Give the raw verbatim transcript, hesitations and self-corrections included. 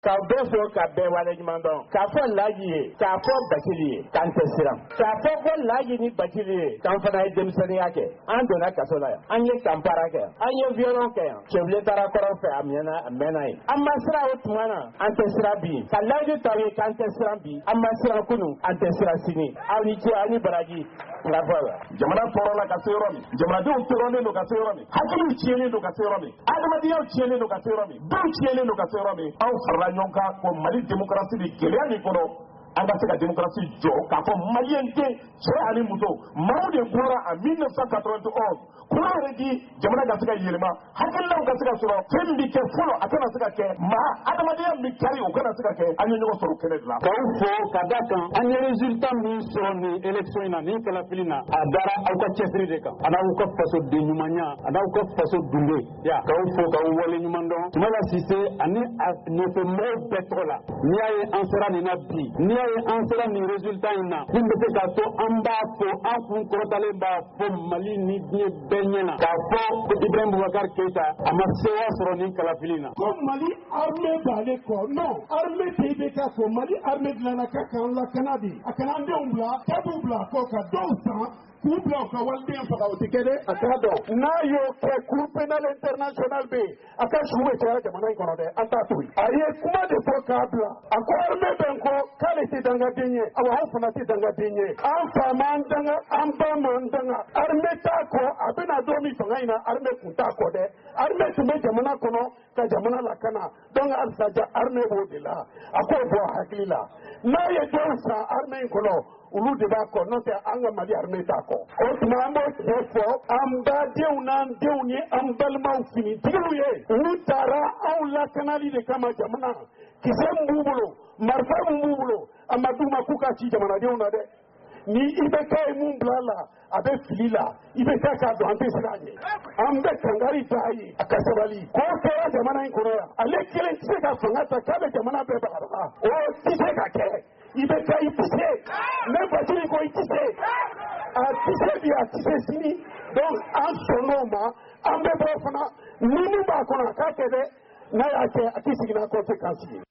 K'a bɛɛ fɔ ka bɛɛ waleɲuman dɔn k'a fɔ Laji ye k'a fɔ Bacili ye k'an tɛ siran k'a fɔ ko Laji ni Bacili ye k'an fana ye denmisɛnniya kɛ an donna kaso la yan an ye kanpara kɛ an ye violon kɛ yan Cɛbilen taara kɔrɔn fɛ a mɛnna a mɛnna ye an ma siran o tuma na an tɛ siran bi ka Laji ta ye k'an tɛ siran bi an ma siran kunun an tɛ siran sini aw ni ce aw ni baraji jamana tɔɔrɔla ka se yɔrɔ min jamanadenw tɔɔrɔlen don ka se yɔrɔ min hakiliw tiɲɛlen don ka se yɔrɔ min adamadenyaw tiɲɛlen don ka se yɔrɔ min duw tiɲɛlen don ka se yɔrɔ min aw farala ɲɔgɔn kan ko Mali démocratie de gɛlɛya min kɔnɔ an ka se ka démocratie jɔ k'a fɔ maliyɛn den cɛ ani muso maaw de bɔra en mille neuf cent quatre-vingt-onze courant yɛrɛ di jamana ka se ka yɛlɛma hakililaw ka se ka sɔrɔ fɛn min bɛ kɛ fɔlɔ a kana se ka kɛ maa adamadenya min kari o kana se ka kɛ an ye ɲɔgɔn sɔrɔ kɛnɛ de la. K'aw fo ka da kan an ye résultat min sɔrɔ nin élection in na nin kalafili na a dara aw ka cɛsiri de kan a n'aw ka fasoden ɲumanya a n'aw ka faso dunde ya k'aw fo k'aw waleɲuman dɔn Sumala Sise ani a nɔfɛmɔgɔw bɛɛ tɔgɔ la n'i y'a ye an sera nin na bi n'i y'a ye an sera nin résultat in na min bɛ se k'a to an b'a fɔ an kun kɔrɔtalen b'a fɔ Mali ni diɲɛ bɛɛ ɲɛna k'a fɔ ko Ibrahim Boubacar Keïta a ma sewa sɔrɔ nin kalafili na. Ko Mali armée b'ale kɔ non armée tɛ I B K kɔ Mali armée dilanna ka k'an lakana de a kana an denw bila tabu bila kɔ ka dɔw san k'u bila u ka waliden faga o tɛ kɛ dɛ a t'a dɔn n'a y'o kɛ cour pénal international bɛ yen a ka su bɛ caya jamana in kɔnɔ dɛ an t'a to yen a ye kuma de fɔ k'a bila a ko armée bɛ n kɔ k'ale tɛ dangaden ye awa anw fana tɛ dangaden ye an fa m'an danga an ba m'an danga armée t'a kɔ a bɛna don min fanga in na armée kun t'a kɔ dɛ armée tun bɛ jamana kɔnɔ ka jamana lakana donc halisa ja armée b'o de la a k'o bɔ a hakili la n'a ye dɔw san armée in kɔnɔ olu de b'a kɔ n'o tɛ an ka Mali armée t'a kɔ o tuma an b'o tiɲɛ fɔ an badenw n'an denw ye an balimaw finitigiw ye olu taara anw lakanali de kama jamana kisɛ min b'u bolo marifa min b'u bolo a ma d'u ma k'u ka ci jamanadenw na dɛ ni I B K ye mun bila la a bɛ fili la I B K k'a dɔn an tɛ siran a ɲɛ an bɛ kangari da a ye a ka sabali k'o kɛra jamana in kɔnɔ yan ale kelen tɛ se ka fanga ta k'a bɛ jamana bɛɛ bagabaga o tɛ se ka kɛ I B K i tɛ se même Bacili ko i tɛ se a tɛ se bi a tɛ se sini donc an sɔnn'o ma an bɛ bɔ fana ni min b'a kɔnɔ a k'a kɛ dɛ n'a y'a kɛ a tɛ sigi n'a conséquence ye.